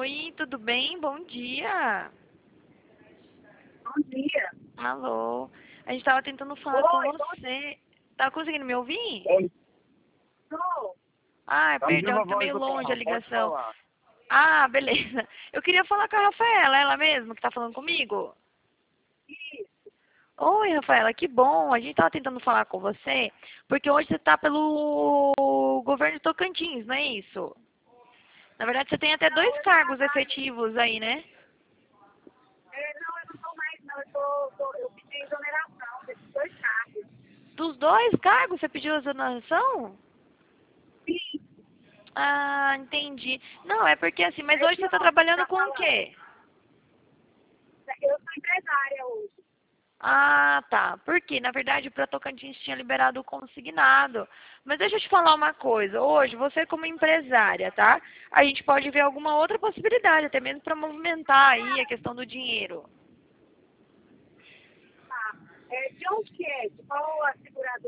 Oi, tudo bem? Bom dia. Bom dia. Alô. A gente tava tentando falar com Oi, você. Tá conseguindo me ouvir? Oi. Estou. Ah, Tá me perdão, viva a que tá voz meio do longe a carro, pode ligação. falar. Ah, beleza. Eu queria falar com a Rafaela, ela mesma que tá falando comigo. Oi, Rafaela, que bom. A gente tava tentando falar com você, porque hoje você tá pelo governo de Tocantins, não é isso? Na verdade, você tem até Não, dois eu não cargos trabalho. efetivos aí, né? Não, eu não estou mais, não. Eu pedi exoneração desses dois cargos. Dos dois cargos você pediu exoneração? Sim, Ah, entendi. Não, é porque assim, mas é hoje de você tá onde que trabalhando está com o falando? quê? Eu sou empresária hoje. Ah, tá. Porque, na verdade, para Tocantins tinha liberado o consignado. Mas deixa eu te falar uma coisa. Hoje, você como empresária, tá? A gente pode ver alguma outra possibilidade, até mesmo para movimentar aí a questão do dinheiro. Tá. De onde que é? De qual a seguradora?